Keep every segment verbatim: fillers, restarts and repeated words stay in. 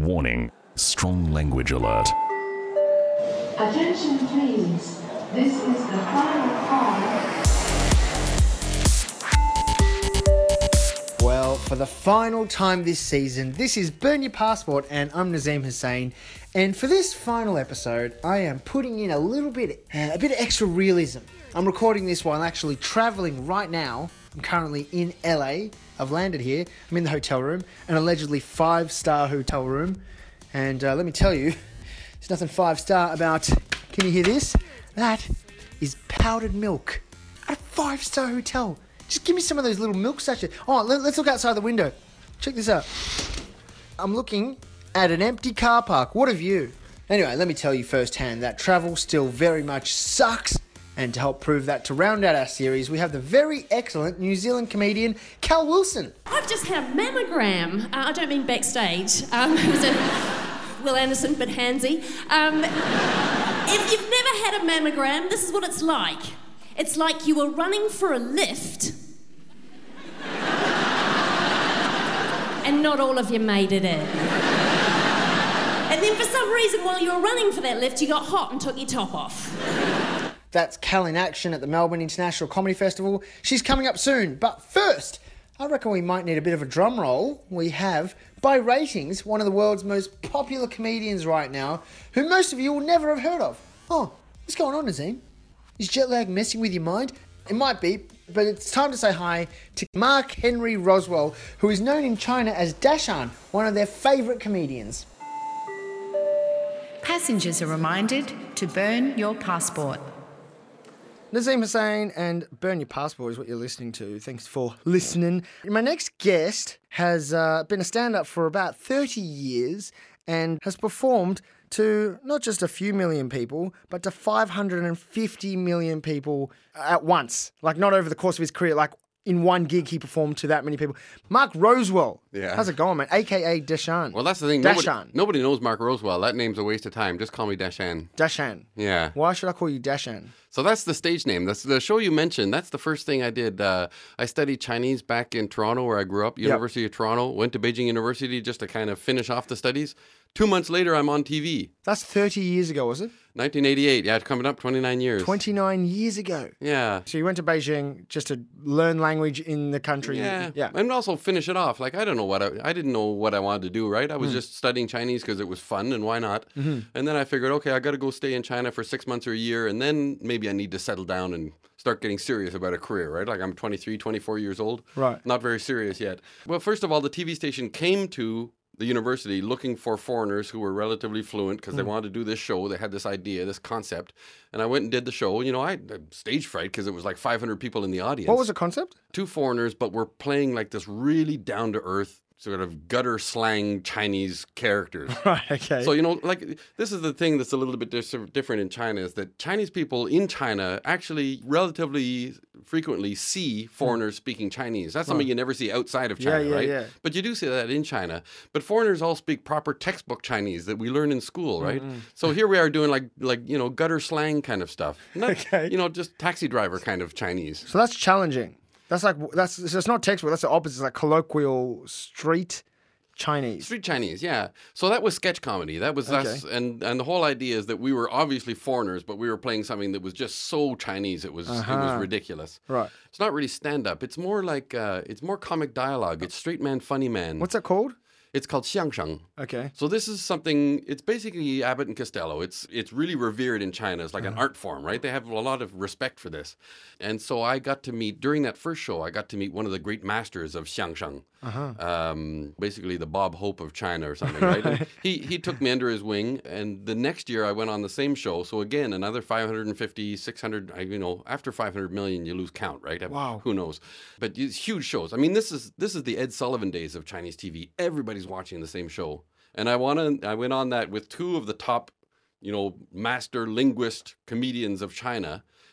Warning, strong language alert. Attention please. This is the final call. Well, for the final time this season, this is Burn Your Passport, and I'm Nazim Hussain. And for this final episode, I am putting in a little bit, uh, a bit of extra realism. I'm recording this while actually travelling right now. I'm currently in L A. I've landed here. I'm in the hotel room, an allegedly five-star hotel room. And uh, let me tell you, there's nothing five-star about. Can you hear this? That is powdered milk at a five-star hotel. Just give me some of those little milk sachets. Oh, let, let's look outside the window. Check this out. I'm looking at an empty car park. What a view. Anyway, let me tell you firsthand that travel still very much sucks. And to help prove that, to round out our series, we have the very excellent New Zealand comedian, Cal Wilson. I've just had a mammogram. Uh, I don't mean backstage. Um, it was a Will Anderson, but handsy. Um, if you've never had a mammogram, this is what it's like. It's like you were running for a lift and not all of you made it in. And then for some reason, while you were running for that lift, you got hot and took your top off. That's Cal in action at the Melbourne International Comedy Festival. She's coming up soon. But first, I reckon we might need a bit of a drum roll. We have, by ratings, one of the world's most popular comedians right now, who most of you will never have heard of. Oh, what's going on, Nazim? Is jet lag messing with your mind? It might be, but it's time to say hi to Mark Henry Roswell, who is known in China as Dashan, one of their favourite comedians. Passengers are reminded to burn your passport. Nazim Hussain and Burn Your Passport is what you're listening to. Thanks for listening. My next guest has uh, been a stand-up for about thirty years and has performed to not just a few million people, but to five hundred fifty million people at once. Like, not over the course of his career, like in one gig he performed to that many people. Mark Roswell. Yeah. How's it going, man? A K A Dashan. Well, that's the thing. Dashan. Nobody, nobody knows Mark Roswell. That name's a waste of time. Just call me Dashan. Dashan. Yeah. Why should I call you Dashan? So that's the stage name. That's the show you mentioned. That's the first thing I did. Uh, I studied Chinese back in Toronto, where I grew up, University yep. of Toronto. Went to Beijing University just to kind of finish off the studies. Two months later, I'm on T V. That's thirty years ago, was it? nineteen eighty-eight. Yeah, it's coming up twenty-nine years. twenty-nine years ago. Yeah. So you went to Beijing just to learn language in the country. Yeah. Yeah. And also finish it off. Like, I don't know what I, I didn't know what I wanted to do, right? I was Mm. just studying Chinese because it was fun and why not? Mm-hmm. And then I figured, okay, I got to go stay in China for six months or a year, and then maybe I need to settle down and start getting serious about a career, right? Like, I'm twenty-three, twenty-four years old. Right. Not very serious yet. Well, first of all, the T V station came to the university looking for foreigners who were relatively fluent because mm. they wanted to do this show. They had this idea, this concept. And I went and did the show. You know, I had stage fright because it was like five hundred people in the audience. What was the concept? Two foreigners, but we're playing like this really down-to-earth sort of gutter slang Chinese characters. Right, okay. So, you know, like, this is the thing that's a little bit dis- different in China is that Chinese people in China actually relatively frequently see foreigners mm. speaking Chinese. That's something right. you never see outside of China, yeah, yeah, right? Yeah. But you do see that in China. But foreigners all speak proper textbook Chinese that we learn in school, right? Mm-hmm. So here we are doing like, like you know, gutter slang kind of stuff. Not, okay. You know, just taxi driver kind of Chinese. So that's challenging. That's like, that's so it's not textbook, that's the opposite. It's like colloquial street Chinese. Street Chinese, yeah. So that was sketch comedy. That was okay. us. And, and the whole idea is that we were obviously foreigners, but we were playing something that was just so Chinese, it was uh-huh. it was ridiculous. Right. It's not really stand-up. It's more like, uh, it's more comic dialogue. It's straight man, funny man. What's that called? It's called xiangsheng. Okay. So this is something, it's basically Abbott and Costello. It's it's really revered in China. It's like uh-huh. an art form, right? They have a lot of respect for this. And so I got to meet, during that first show, I got to meet one of the great masters of xiangsheng. Uh-huh. Um, basically the Bob Hope of China or something, right? And he, he took me under his wing. And the next year I went on the same show. So again, another five hundred fifty, six hundred, you know, after five hundred million, you lose count, right? Wow. Who knows? But it's huge shows. I mean, this is this is the Ed Sullivan days of Chinese T V. Everybody's watching the same show. And I want to, I went on that with two of the top, you know, master linguist comedians of China.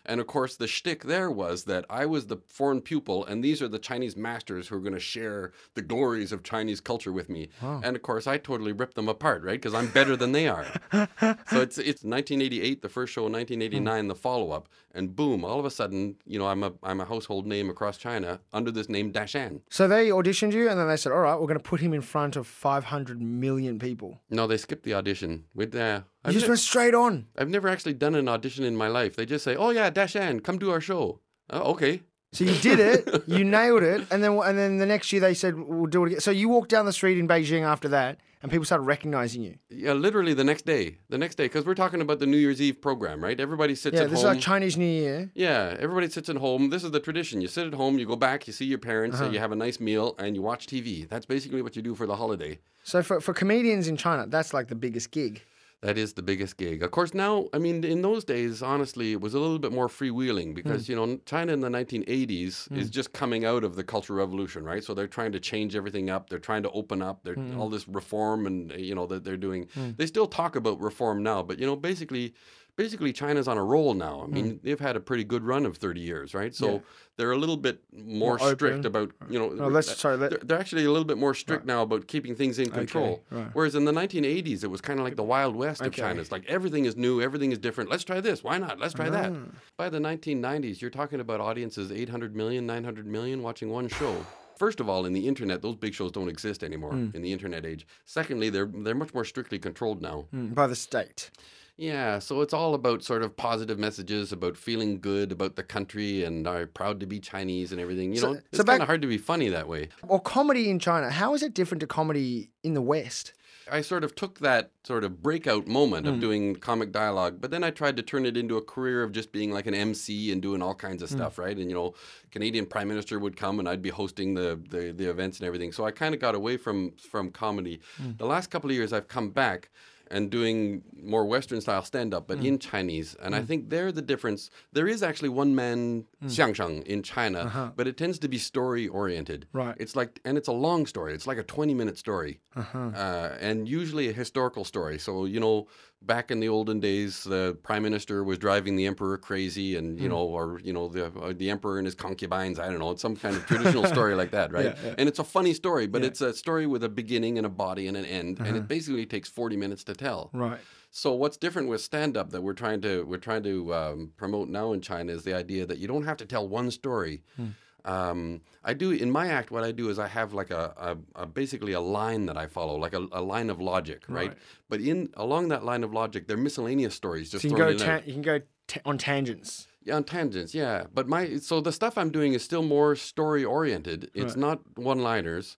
And of course, the shtick there was that I was the foreign pupil, and these are the Chinese masters who are going to share the glories of Chinese culture with me. Wow. And of course, I totally ripped them apart, right? Because I'm better than they are. So it's it's nineteen eighty-eight, the first show, nineteen eighty-nine, mm. the follow-up, and boom! All of a sudden, you know, I'm a I'm a household name across China under this name Dashan. So they auditioned you, and then they said, "All right, we're going to put him in front of five hundred million people." No, they skipped the audition. With uh, you just ne- went straight on. I've never actually done an audition in my life. They just say, "Oh yeah, Dashan, come do our show." Oh, okay. So you did it, you nailed it, and then and then the next year they said, "We'll do it again." So you walked down the street in Beijing after that, and people started recognizing you. Yeah, literally the next day. The next day, because we're talking about the New Year's Eve program, right? Everybody sits yeah, at home. Yeah, this is like Chinese New Year. Yeah, everybody sits at home. This is the tradition. You sit at home, you go back, you see your parents, uh-huh. you have a nice meal, and you watch T V. That's basically what you do for the holiday. So for, for comedians in China, that's like the biggest gig. That is the biggest gig. Of course, now, I mean, in those days, honestly, it was a little bit more freewheeling because, mm. you know, China in the nineteen eighties mm. is just coming out of the Cultural Revolution, right? So they're trying to change everything up. They're trying to open up. They're mm. all this reform and, you know, that they're doing. Mm. They still talk about reform now, but, you know, basically... Basically, China's on a roll now. I mean, mm. they've had a pretty good run of thirty years, right? So yeah. they're a little bit more, more strict open. about, you know, no, let's, sorry, let... they're, they're actually a little bit more strict right. now about keeping things in control. Okay. Right. Whereas in the nineteen eighties, it was kind of like the Wild West okay. of China. It's like everything is new, everything is different. Let's try this. Why not? Let's try ah. that. By the nineteen nineties, you're talking about audiences eight hundred million, nine hundred million watching one show. First of all, in the internet, those big shows don't exist anymore mm. in the internet age. Secondly, they're they're much more strictly controlled now. Mm, by the state. Yeah, so it's all about sort of positive messages about feeling good about the country and are proud to be Chinese and everything. You so, know, it's so kind of hard to be funny that way. Well, comedy in China, how is it different to comedy in the West? I sort of took that sort of breakout moment of mm. doing comic dialogue, but then I tried to turn it into a career of just being like an M C and doing all kinds of mm. stuff, right? And, you know, Canadian Prime Minister would come and I'd be hosting the the, the events and everything. So I kind of got away from, from comedy. Mm. The last couple of years I've come back and doing more Western style stand-up, but mm. in Chinese. And mm. I think there the difference, there is actually one-man mm. xiangsheng in China, uh-huh. but it tends to be story-oriented. Right. It's like, and it's a long story. It's like a twenty-minute story. Uh-huh. Uh, and usually a historical story. So, you know, back in the olden days, the prime minister was driving the emperor crazy and, you mm. know, or, you know, the uh, the emperor and his concubines, I don't know, it's some kind of traditional story like that, right? Yeah, yeah. And it's a funny story, but yeah. it's a story with a beginning and a body and an end, uh-huh. and it basically takes forty minutes to tell. Right. So what's different with stand-up that we're trying to we're trying to um, promote now in China is the idea that you don't have to tell one story. Mm. Um, I do in my act. What I do is I have like a, a, a basically a line that I follow, like a, a line of logic, right? right? But in along that line of logic, there are miscellaneous stories. Just so you can go ta- you can go t- on tangents. Yeah, on tangents. Yeah, but my so the stuff I'm doing is still more story oriented. It's right. not one-liners.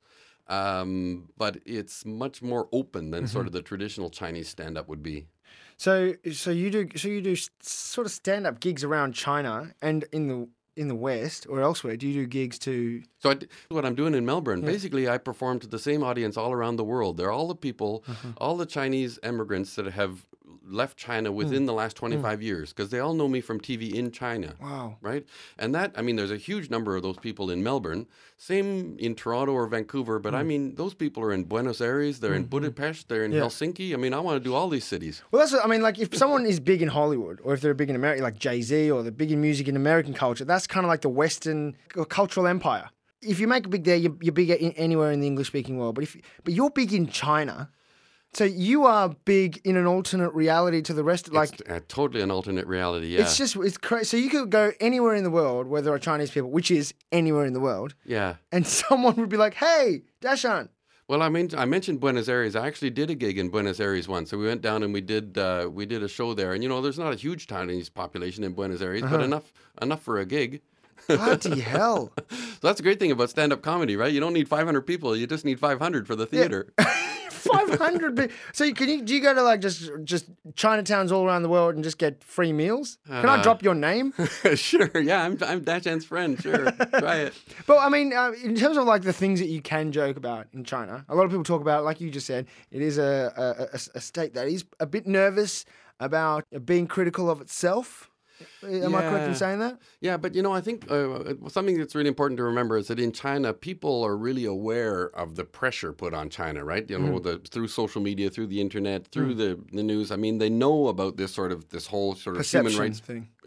Um, but it's much more open than mm-hmm. sort of the traditional Chinese stand-up would be. So, so you do, so you do sort of stand-up gigs around China and in the in the West or elsewhere. Do you do gigs to? So, I, what I'm doing in Melbourne, yeah. basically, I perform to the same audience all around the world. They're all the people, uh-huh. all the Chinese immigrants that have left China within mm. the last twenty-five mm. years, because they all know me from T V in China. Wow. Right? And that, I mean, there's a huge number of those people in Melbourne, same in Toronto or Vancouver, but mm. I mean, those people are in Buenos Aires, they're mm-hmm. in Budapest, they're in yeah. Helsinki. I mean, I want to do all these cities. Well, that's what, I mean, like if someone is big in Hollywood, or if they're big in America, like Jay-Z, or they're big in music in American culture, that's kind of like the Western cultural empire. If you make it big there, you're, you're big in, anywhere in the English-speaking world. But if but you're big in China. So you are big in an alternate reality to the rest. Like it's uh, totally an alternate reality. Yeah, it's just it's crazy. So you could go anywhere in the world where there are Chinese people, which is anywhere in the world. Yeah, and someone would be like, "Hey, Dashan." Well, I mean, I mentioned Buenos Aires. I actually did a gig in Buenos Aires once. So we went down and we did uh, we did a show there. And you know, there's not a huge Chinese population in Buenos Aires, uh-huh. but enough enough for a gig. Bloody hell! So that's a great thing about stand-up comedy, right? You don't need five hundred people; you just need five hundred for the theater. Yeah. five hundred people. So can you, do you go to like just just Chinatowns all around the world and just get free meals? Can uh, I drop your name? Sure. Yeah, I'm I'm Dashan's friend. Sure, try it. But I mean, uh, in terms of like the things that you can joke about in China, a lot of people talk about, like you just said, it is a a, a state that is a bit nervous about being critical of itself. Am yeah. I correct in saying that? Yeah, but you know, I think uh, something that's really important to remember is that in China, people are really aware of the pressure put on China, right? You know, mm. the, through social media, through the internet, through mm. the, the news. I mean, they know about this sort of, this whole sort of perception human rights thing.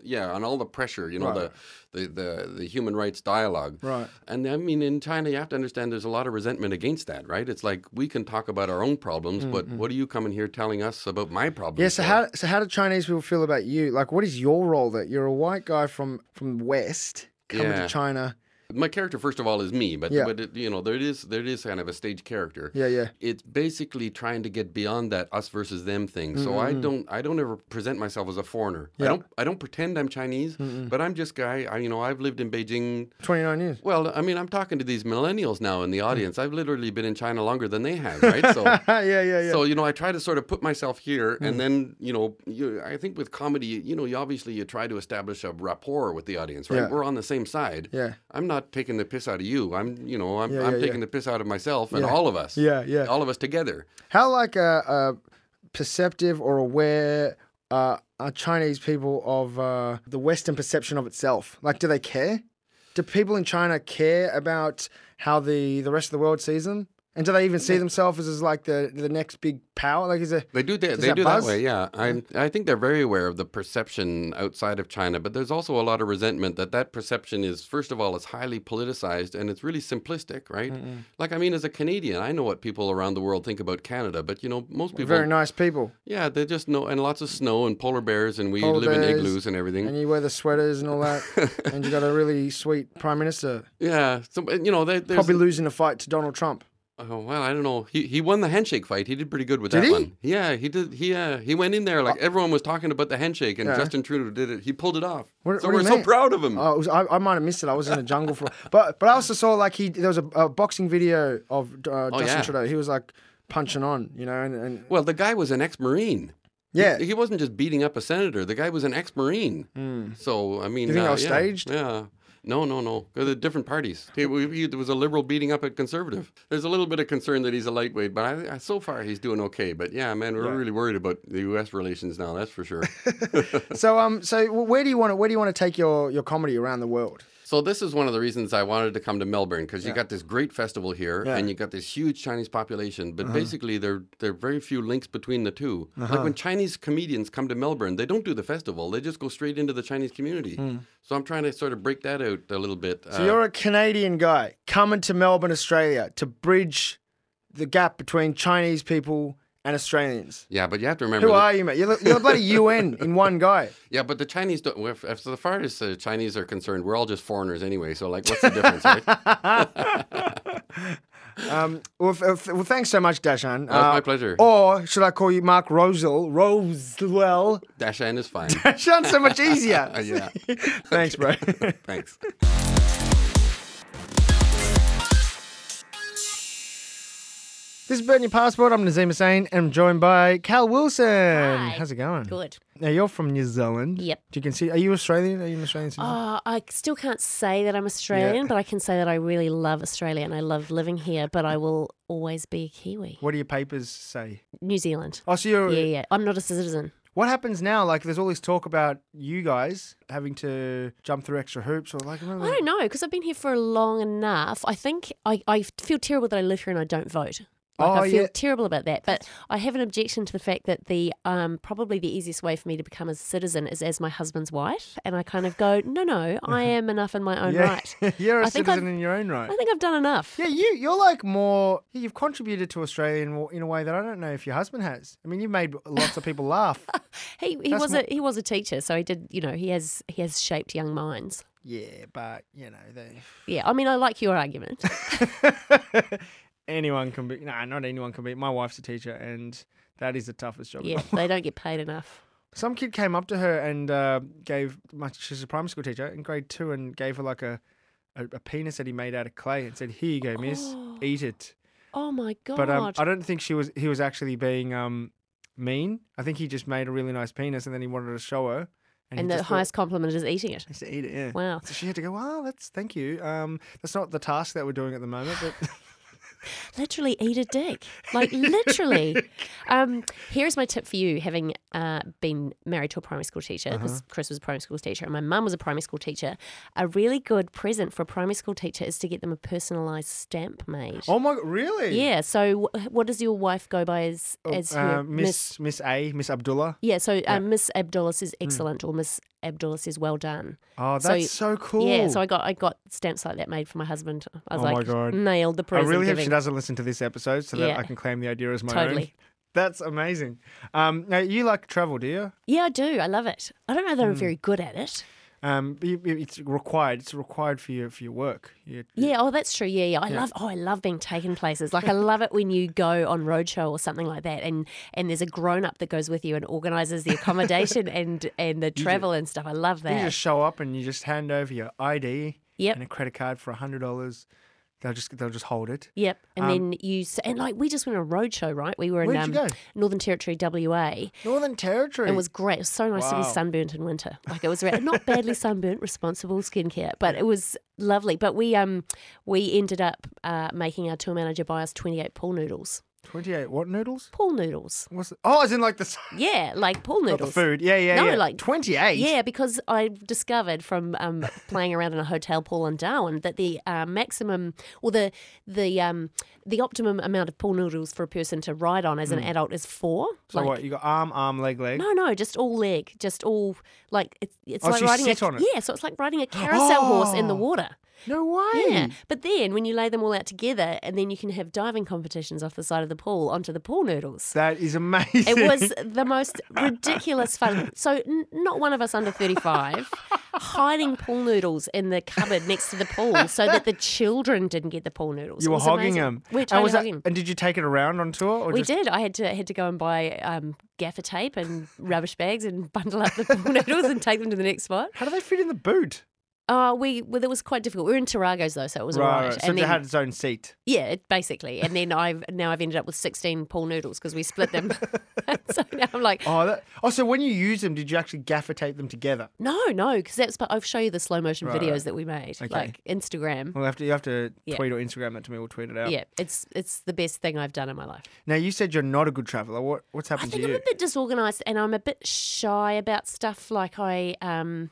yeah, on all the pressure, you know, Right. the, the the the human rights dialogue. Right. And I mean, in China, you have to understand there's a lot of resentment against that, right? It's like we can talk about our own problems, but what are you coming here telling us about my problems? Mm, Yeah, so for? how so how do Chinese people feel about you? Like, what is your role there? You're a white guy from from the West coming Yeah. to China. My character, first of all, is me, but Yeah. but it, you know, there is there is kind of a stage character. Yeah, yeah. It's basically trying to get beyond that us versus them thing. So I don't I don't ever present myself as a foreigner. Yeah. I don't I don't pretend I'm Chinese, but I'm just guy. I, you know, I've lived in Beijing. twenty-nine years. Well, I mean, I'm talking to these millennials now in the audience. I've literally been in China longer than they have, right? So. yeah, yeah, yeah. So you know, I try to sort of put myself here, and then you know, you, I think with comedy, you know, you obviously you try to establish a rapport with the audience, right? Yeah. We're on the same side. Yeah. I'm not taking the piss out of you. I'm, you know, I'm, Yeah, I'm yeah, taking yeah. the piss out of myself and Yeah. all of us. Yeah, yeah. All of us together. How like uh, uh, perceptive or aware uh, are Chinese people of uh, the Western perception of itself? Like, do they care? Do people in China care about how the, the rest of the world sees them? And do they even see themselves as, as like the the next big power? Like, is it? They do. They, Does they that do buzz? that way. Yeah, I I think they're very aware of the perception outside of China, but there's also a lot of resentment that that perception is, first of all, it's highly politicized and it's really simplistic, right? Like, I mean, as a Canadian, I know what people around the world think about Canada, but you know, most people, Very nice people. yeah, they just know, and lots of snow and polar bears, and we Polar live in bears, igloos and everything. And you wear the sweaters and all that, and you got a really sweet prime minister. Yeah, so you know, they, there's Probably losing the fight to Donald Trump. Oh, well, I don't know. He he won the handshake fight. He did pretty good with Did that he? one. Yeah, he did. He uh, he went in there like everyone was talking about the handshake, and Yeah. Justin Trudeau did it. He pulled it off. What- so what do we're you so mean? proud of him. Oh, it was, I, I might have missed it. I was in the jungle for, but but I also saw like he there was a, a boxing video of uh, Justin yeah. Trudeau. He was like punching on, you know, and, and Well, the guy was an ex-marine. yeah, He, he wasn't just beating up a senator. The guy was an ex-marine. So I mean, Hmm. You think that uh, was yeah, staged? Yeah. No, no, no. They're the different parties. He, we, he, there was a liberal beating up a conservative. There's a little bit of concern that he's a lightweight, but I, I, so far he's doing okay. But yeah, man, we're really worried about the U S relations now. That's for sure. So um, so where do you want to where do you want to take your your comedy around the world? So this is one of the reasons I wanted to come to Melbourne, because you got this great festival here, Yeah. and you got this huge Chinese population. But basically, there there are very few links between the two. Like when Chinese comedians come to Melbourne, they don't do the festival; they just go straight into the Chinese community. So I'm trying to sort of break that out a little bit. So you're a Canadian guy coming to Melbourne, Australia, to bridge the gap between Chinese people and Australians. yeah, but you have to remember. Who that- are you, mate? You're the, you're the bloody U N in one guy. Yeah, but the Chinese don't. If, if the far as the Chinese are concerned, we're all just foreigners anyway. So like, what's the difference, right? Um, well, f- f- well, thanks so much, Dashan. Oh, it's my pleasure. Or should I call you Mark Rosel? Rosewell? Dashan is fine. Sounds so much easier. Uh, yeah, Thanks, bro. thanks. This is Burn Your Passport. I'm Nazim Hussain, and I'm joined by Cal Wilson. Hi. How's it going? Good. Now, you're from New Zealand. Yep. Do you can see? Are you Australian? Are you an Australian citizen? Uh, I still can't say that I'm Australian, but I can say that I really love Australia and I love living here, but I will always be a Kiwi. What do your papers say? New Zealand. Oh, so you're. Yeah, yeah. I'm not a citizen. What happens now? Like, there's all this talk about you guys having to jump through extra hoops, or like, remember? I don't know, because I've been here for long enough. I think I, I feel terrible that I live here and I don't vote. Like, Oh, I feel yeah. terrible about that. But I have an objection to the fact that the um, probably the easiest way for me to become a citizen is as my husband's wife. And I kind of go, no, no, I am enough in my own Yeah, right. you're a I think citizen I've- in your own right. I think I've done enough. Yeah, you you're like more. You've contributed to Australia in, in a way that I don't know if your husband has. I mean, you've made lots of people laugh. He he That's was more- a he was a teacher, so he did. You know, he has he has shaped young minds. Yeah, but you know, they, Yeah, I mean, I like your argument. anyone can be. No, not anyone can be. My wife's a teacher, and that is the toughest job. Yeah, they don't get paid enough. Some kid came up to her and uh, gave. My, she's a primary school teacher in grade two, and gave her like a, a, a penis that he made out of clay, and said, "Here you go, miss, eat it." Oh my god! But um, I don't think she was. He was actually being um, mean. I think he just made a really nice penis, and then he wanted to show her. and he the just thought- highest compliment is eating it. He said, eat it, yeah. Wow. So she had to go, well, that's, thank you. Um, that's not the task that we're doing at the moment, but literally eat a dick. Like, literally. Um, here's my tip for you, having uh, been married to a primary school teacher, because Uh-huh. Chris was a primary school teacher and my mum was a primary school teacher. A really good present for a primary school teacher is to get them a personalised stamp made. Oh my, really? Yeah, so wh- what does your wife go by as, as her Uh, Miss Miss A, Miss Abdullah. Yeah, so um, Miss Abdullah says excellent or Miss Abdullah says well done. Oh, So- that's so, cool. Yeah, so I got I got stamps like that made for my husband. I was Oh my like, God. nailed the I present really hope she giving. doesn't listen to this episode so that Yeah. I can claim the idea as my own. Totally. That's amazing. Um, now, you like travel, do you? Yeah, I do. I love it. I don't know that Hmm. I'm very good at it. Um, you- you- it's required. It's required for your for your work. You- Yeah, oh, that's true. Yeah, yeah. I love. Oh, I love being taken places. Like I love it when you go on roadshow or something like that, and and there's a grown up that goes with you and organises the accommodation and and the travel and stuff. I love You that. just show up and you just hand over your I D Yep. and a credit card for a hundred dollars. They'll just they'll just hold it. Yep, and Um, then you s- and like we just went on a roadshow, right? We were in Where'd um, you go? Northern Territory, W A. Northern Territory. It was great. It was so nice to be Wow. sunburnt in winter. Like it was re- not badly sunburnt, responsible skincare, but it was lovely. But we um we ended up uh, making our tour manager buy us twenty-eight pool noodles. twenty-eight what noodles? Pool noodles. What's it? Oh, as in like the s- Yeah, like pool not noodles. the food. Yeah, yeah, No, yeah. like- twenty-eight. Yeah, because I discovered from um, playing around in a hotel pool in Darwin that the uh, maximum or the the um, the optimum amount of pool noodles for a person to ride on as an adult is four. Hmm. So like, what? You got arm, arm, leg, leg. No, no, just all leg, just all like it's it's Oh, like so you riding sit a on it? yeah, so it's like riding a carousel horse in the Oh. water. No way. Yeah, but then when you lay them all out together, and then you can have diving competitions off the side of the pool onto the pool noodles. That is amazing. It was the most ridiculous fun. So n- not one of us under thirty-five hiding pool noodles in the cupboard next to the pool so that the children didn't get the pool noodles. You It were was hogging amazing. them. We were and, totally was that- hogging 'em. and did you take it around on tour? Or We just... did. I had to had to go and buy um, gaffer tape and rubbish bags and bundle up the pool noodles and take them to the next spot. How do they fit in the boot? Uh, we well, it was quite difficult. We were in Taragos though, so it was all right. So And it then- had its own seat. Yeah, it- basically. And then I've now I've ended up with sixteen pool noodles because we split them. So now I'm like, Oh, that, oh, so when you use them, did you actually gaffer tape them together? no, no, because that's. But I'll show you the slow motion Right, videos right. that we made, Okay. like Instagram. Well, you have to, you have to Yeah. tweet or Instagram that to me. We'll tweet it out. Yeah, it's it's the best thing I've done in my life. Now, you said you're not a good traveller. What What's I happened think to I'm you? a bit disorganized and I'm a bit shy about stuff. Like I um.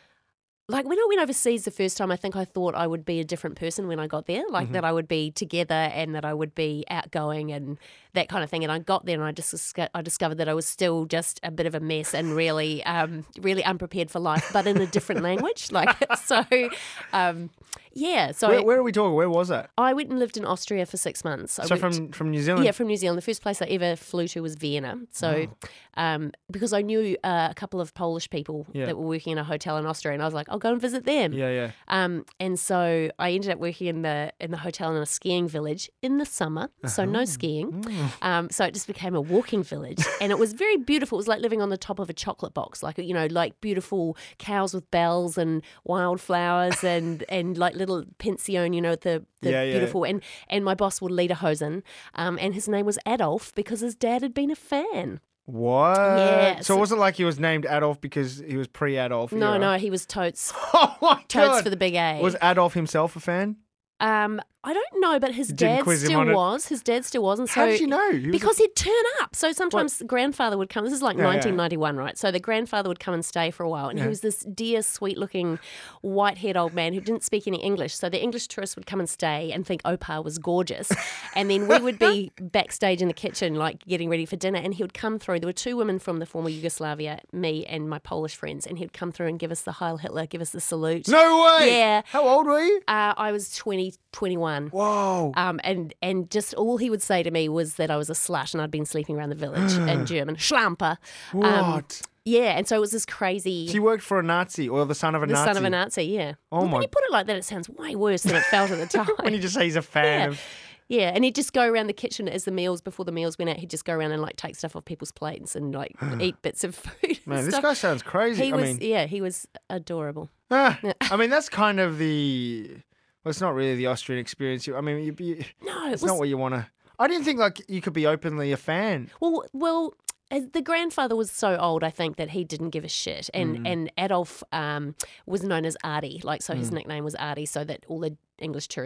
Like when I went overseas the first time, I think I thought I would be a different person when I got there, like Mm-hmm. that I would be together and that I would be outgoing and that kind of thing. And I got there and I just disco- I discovered that I was still just a bit of a mess and really, um, really unprepared for life, but in a different language. Like so, um, yeah. So Where, where are we talking? Where was that? I went and lived in Austria for six months. I So went- from, from New Zealand? yeah, from New Zealand. The first place I ever flew to was Vienna. So, um, because I knew uh, a couple of Polish people Yeah. that were working in a hotel in Austria, and I was like, I'll go and visit them. Yeah, yeah. Um, and so I ended up working in the in the hotel in a skiing village in the summer, so no skiing. Um, so it just became a walking village, and it was very beautiful. It was like living on the top of a chocolate box, like you know, like beautiful cows with bells and wildflowers and and like little pension, you know, the the Yeah, yeah. beautiful. And and my boss would Lederhosen, um, and his name was Adolf because his dad had been a fan. What? Yeah, So, so- it wasn't like he was named Adolf because he was pre-Adolf. No, era. no, he was totes Oh my totes god! for the big A. Was Adolf himself a fan? Um, I don't know, but his You didn't dad quiz him still on it? was. His dad still was, and so How did you know? He was because he'd turn up. So sometimes the grandfather would come. This is like Yeah, yeah. nineteen ninety-one, right? So the grandfather would come and stay for a while, and Yeah. he was this dear, sweet-looking, white-haired old man who didn't speak any English. So the English tourists would come and stay and think Opar was gorgeous, and then we would be backstage in the kitchen, like getting ready for dinner, and he would come through. There were two women from the former Yugoslavia, me and my Polish friends, and he'd come through and give us the Heil Hitler, give us the salute. No way! Yeah. How old were you? Uh, I was twenty, twenty-one. Whoa! Um, and, and just all he would say to me was that I was a slut and I'd been sleeping around the village in German. Schlamper. Um, What? yeah, and so it was this crazy... So you worked for a Nazi or the son of a the Nazi? son of a Nazi, yeah. Oh well, my- When you put it like that, it sounds way worse than it felt at the time. When you just say he's a fan yeah. of. Yeah, and he'd just go around the kitchen as the meals, before the meals went out, he'd just go around and like take stuff off people's plates and like eat bits of food. and Man, this stuff. guy sounds crazy. He I was, mean, yeah, he was adorable. ah, I mean that's kind of the. Well, it's not really the Austrian experience. You- I mean, you, you, No, it it's was not what you want to. I didn't think like you could be openly a fan. Well, well, as the grandfather was so old, I think that he didn't give a shit, and Mm. and Adolf um, was known as Artie, like so his Mm. nickname was Artie, so that all the English tourists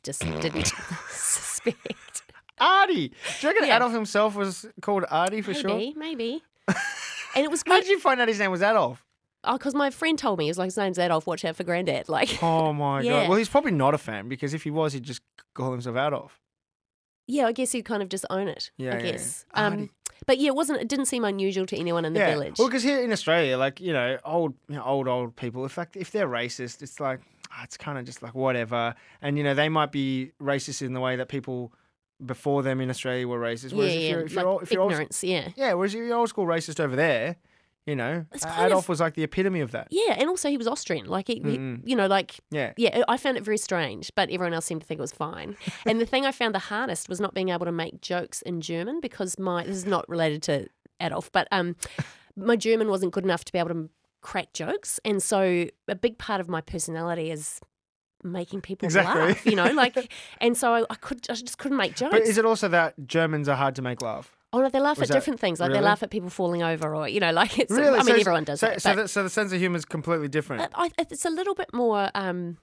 just didn't suspect. Artie. Do you reckon Yeah. Adolf himself was called Artie for sure? Maybe, maybe. And it was How great. did you find out his name was Adolf? Oh, because my friend told me. He was like, his name's Adolf, watch out for Granddad. Like, Oh my Yeah. god. Well, he's probably not a fan because if he was, he'd just call himself Adolf. yeah, I guess he'd kind of just own it, Yeah, I yeah, guess. yeah. Um, Artie. but yeah, it wasn't. It didn't seem unusual to anyone in the yeah. village. Well, because here in Australia, like you know, old, you know, old, old people. In fact, if they're racist, it's like ah, it's kind of just like whatever. And you know, they might be racist in the way that people before them in Australia were racist. yeah, Whereas yeah, if you're, if like you're, old, if you're old, ignorance, yeah. yeah, whereas if you're old school racist over there, you know, It's kind Adolf of- was like the epitome of that. Yeah, and also he was Austrian. Like, he, he- Mm-mm. you know, like, Yeah. yeah, I found it very strange, but everyone else seemed to think it was fine. And the thing I found the hardest was not being able to make jokes in German because my, this is not related to Adolf, but um, my German wasn't good enough to be able to crack jokes. And so a big part of my personality is making people Exactly. laugh, you know, like, and so I, I could, I just couldn't make jokes. But is it also that Germans are hard to make laugh? Oh no, they laugh Was at that- different things. Like really? they laugh at people falling over, or you know, like it's. Really? I So mean, it's- everyone does so, it. So, but- the, so the sense of humour is completely different. Uh, I, it's a little bit more, um,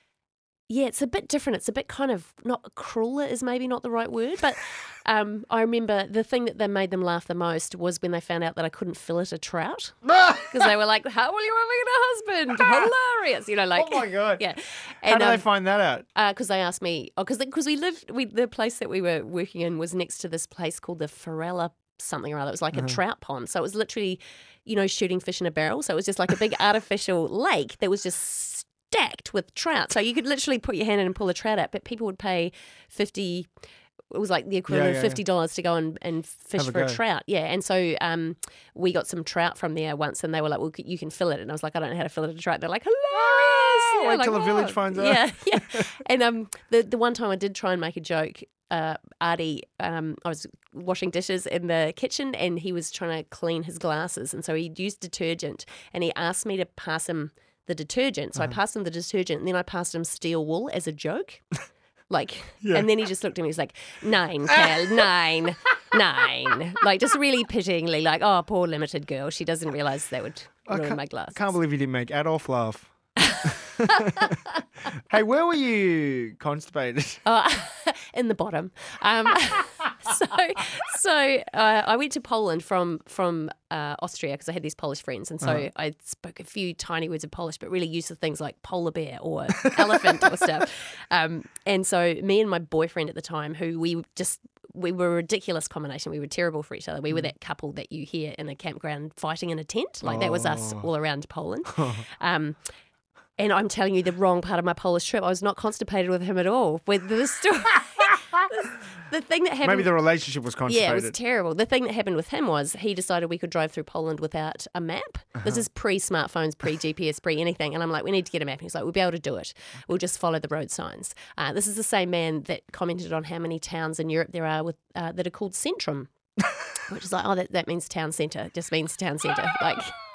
yeah, it's a bit different. It's a bit kind of not crueler is maybe not the right word, but um, I remember the thing that they made them laugh the most was when they found out that I couldn't fillet a trout because they were like, "How will you ever get a husband?" Hilarious, you know, like. Oh my God. Yeah, How do they find that out? Because they asked me, oh, because because we lived, we the place that we were working in was next to this place called the Farella something or other. It was like Uh-huh. a trout pond, so it was literally, you know, shooting fish in a barrel. So it was just like a big artificial lake that was just stacked with trout. So you could literally put your hand in and pull a trout out, but people would pay fifty. It was like the equivalent Yeah, yeah, of fifty dollars to go and, and fish Have a for a go. trout. Yeah, and so um, we got some trout from there once, and they were like, "Well, you can fillet it," and I was like, "I don't know how to fillet a trout." They're like, "Hilarious!" Oh, Yeah, wait like, till the village "What?" finds out. Yeah, yeah. And um, the the one time I did try and make a joke. Uh, Artie, um, I was washing dishes in the kitchen and he was trying to clean his glasses. And so he used detergent and he asked me to pass him the detergent. So Uh-huh. I passed him the detergent and then I passed him steel wool as a joke. Like, Yeah. and then he just looked at me, he's like, nine, Cal, nine, nine. Like, just really pityingly, like, oh, poor limited girl. She doesn't realise that would I ruin can't, my glasses. can't believe you didn't make Adolf laugh. Hey, where were you constipated? Oh, in the bottom. Um, so, so uh, I went to Poland from from uh, Austria because I had these Polish friends, and so Uh-huh. I spoke a few tiny words of Polish, but really used the things like polar bear or elephant or stuff. Um, and so, me and my boyfriend at the time, who we just we were a ridiculous combination. We were terrible for each other. We were that couple that you hear in a campground fighting in a tent. Like that was us all around Poland. Um, and I'm telling you the wrong part of my Polish trip. I was not constipated with him at all. With the story, the thing that happened. Maybe the relationship was constipated. Yeah, it was terrible. The thing that happened with him was he decided we could drive through Poland without a map. This is pre-smartphones, pre-G P S, pre-anything. And I'm like, we need to get a map. And he's like, we'll be able to do it. We'll just follow the road signs. Uh, this is the same man that commented on how many towns in Europe there are with uh, that are called Centrum, which is like, oh, that, that means town centre. Just means town centre. Like,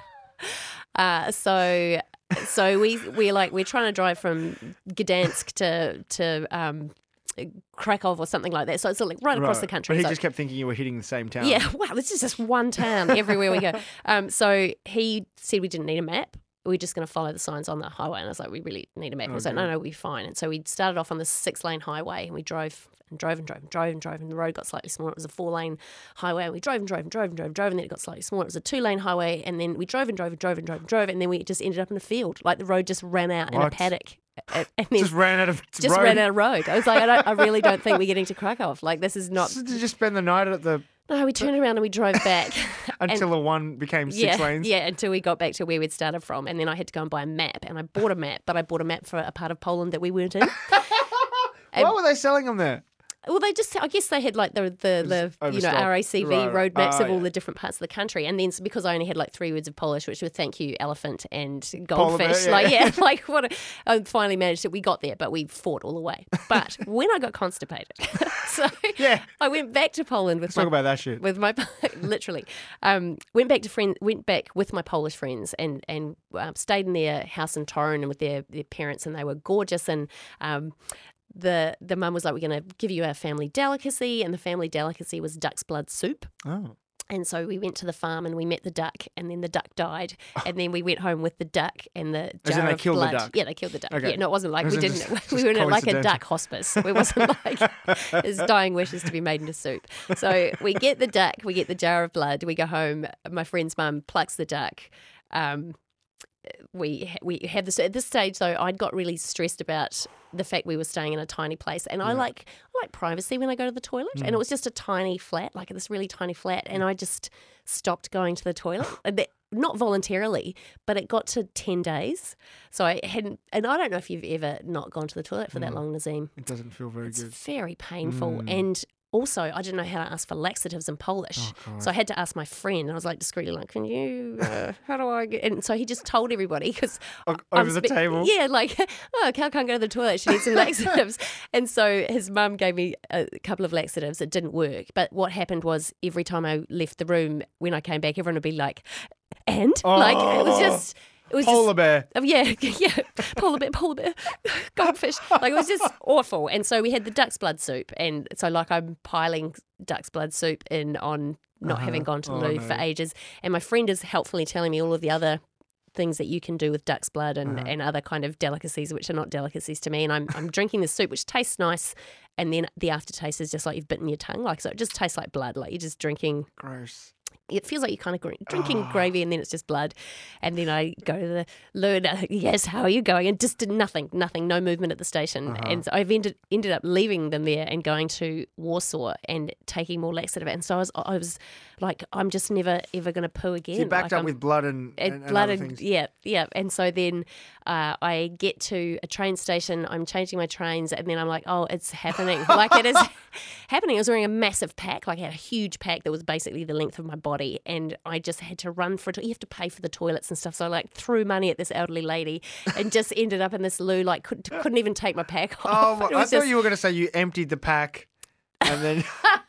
uh, so... So we we're like we're trying to drive from Gdansk to to um, Krakow or something like that. So it's like right across Right. the country. But he So- just kept thinking you were hitting the same town. yeah, wow, this is just one town everywhere we go. Um, so he said we didn't need a map. We're just going to follow the signs on the highway. And I was like, we really need a map. He was like, no, no, we'll be fine. And so we started off on this six-lane highway and we drove and drove and drove and drove and drove and the road got slightly smaller. It was a four-lane highway and we drove and drove and drove and drove and drove and then it got slightly smaller. It was a two-lane highway and then we drove and drove and drove and drove and drove and then we just ended up in a field. Like the road just ran out in a What? paddock. And and then Just ran out of just road. ran out of road. I was like, I, don't, I really don't think we're getting to Krakow. Like this is not... So did you just spend the night at the No, we turned around and we drove back. until the one became six yeah, lanes? Yeah, until we got back to where we'd started from. And then I had to go and buy a map. And I bought a map, but I bought a map for a part of Poland that we weren't in. Why were they selling them there? Well, they just, I guess they had like the, the, the you know, overstock. R A C V Right. road maps Ah, of all yeah. the different parts of the country. And then so because I only had like three words of Polish, which were thank you, elephant, and Polar bear, goldfish. yeah. Like, yeah, like what, a, I finally managed it. We got there, but we fought all the way. But when I got constipated, so Yeah. I went back to Poland with Let's my talk about that shit. with my literally um, went back to friend went back with my Polish friends and and um, stayed in their house in Torun and with their, their parents and they were gorgeous and um, the the mum was like, we're going to give you a family delicacy and the family delicacy was duck's blood soup. Oh. And so we went to the farm and we met the duck, and then the duck died, and then we went home with the duck and the As in jar they of killed the blood. duck? Yeah, they killed the duck. Okay. Yeah, no, it wasn't like It we wasn't didn't. just- we just weren't at like a coincidental. duck hospice. It wasn't like his dying wishes to be made into soup. So we get the duck, we get the jar of blood, we go home. My friend's mum plucks the duck. Um, we we have this at this stage though. I'd got really stressed about the fact we were staying in a tiny place, and I like I like privacy when I go to the toilet, and it was just a tiny flat, like this really tiny flat, and I just stopped going to the toilet. And that- Not voluntarily, but it got to ten days. So I hadn't, and I don't know if you've ever not gone to the toilet for that long, Nazim. It doesn't feel very It's good. very painful. And also, I didn't know how to ask for laxatives in Polish. Oh, so I had to ask my friend, and I was like discreetly like, can you, uh, how do I get, and so he just told everybody because O- over the table? Yeah, like, oh, Cal can't go to the toilet. She needs some laxatives. And so his mum gave me a couple of laxatives. It didn't work. But what happened was every time I left the room, when I came back, everyone would be like, and? Like, it was just... It was Polar just, bear. Oh, yeah, yeah. Polar bear, polar bear, goldfish. Like, it was just awful. And so we had the duck's blood soup. And so, like, I'm piling duck's blood soup in on not having gone to the Oh, loo no. for ages. And my friend is helpfully telling me all of the other things that you can do with duck's blood and, and other kind of delicacies, which are not delicacies to me. And I'm, I'm drinking this soup, which tastes nice. And then the aftertaste is just like you've bitten your tongue. Like, so it just tastes like blood. Like, you're just drinking. Gross. It feels like you're kind of gr- drinking gravy, and then it's just blood. And then I go to the loo and uh, yes, how are you going? And just did nothing, nothing, no movement at the station. And so I've ended ended up leaving them there and going to Warsaw and taking more laxative. And so I was, I was like, I'm just never ever going to poo again. So you backed Like, up I'm- with blood and, and and, and blood other and things. yeah, yeah. And so then uh, I get to a train station. I'm changing my trains, and then I'm like, oh, it's happening! Like it is happening. I was wearing a massive pack, like I had a huge pack that was basically the length of my body, and I just had to run for it. You have to pay for the toilets and stuff, so I like threw money at this elderly lady, and just ended up in this loo. Like could, couldn't even take my pack Oh, off. my, It I was thought just- you were going to say you emptied the pack and then.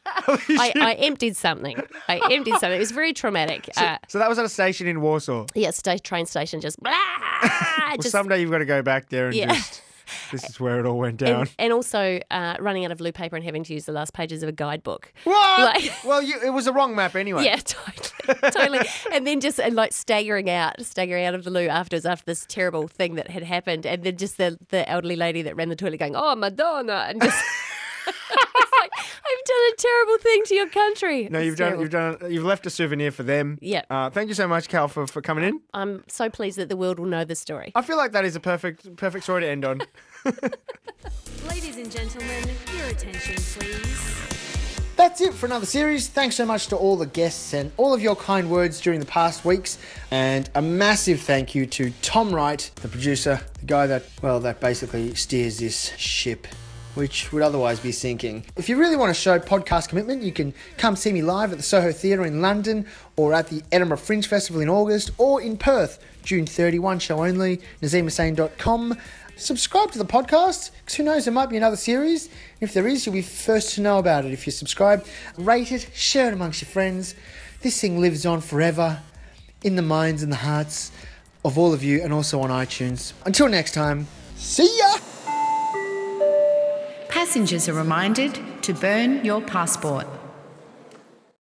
I, I emptied something. I emptied something. It was very traumatic. so, uh, so that was at a station in Warsaw. yeah, sta- train station just. Blah, Well, just someday you've got to go back there and Yeah. just. This is where it all went down. And, and also uh, running out of loo paper and having to use the last pages of a guidebook. what? Like- well, you, it was the wrong map anyway. Yeah, totally, totally. And then just and like staggering out, staggering out of the loo afterwards after this terrible thing that had happened, and then just the the elderly lady that ran the toilet going, "Oh, Madonna," and just. It's like, I've done a terrible thing to your country. No, It's you've done. terrible. You've done. You've left a souvenir for them. Yeah. Uh, thank you so much, Cal, for, for coming in. I'm so pleased that the world will know this story. I feel like that is a perfect perfect story to end on. Ladies and gentlemen, your attention, please. That's it for another series. Thanks so much to all the guests and all of your kind words during the past weeks. And a massive thank you to Tom Wright, the producer, the guy that, well, that basically steers this ship, which would otherwise be sinking. If you really want to show podcast commitment, you can come see me live at the Soho Theatre in London, or at the Edinburgh Fringe Festival in August, or in Perth, June thirty-first, show only, nazim hussain dot com. Subscribe to the podcast, because who knows, there might be another series. If there is, you'll be first to know about it if you subscribe. Rate it, share it amongst your friends. This thing lives on forever in the minds and the hearts of all of you, and also on iTunes. Until next time, see ya! Passengers are reminded to burn your passport.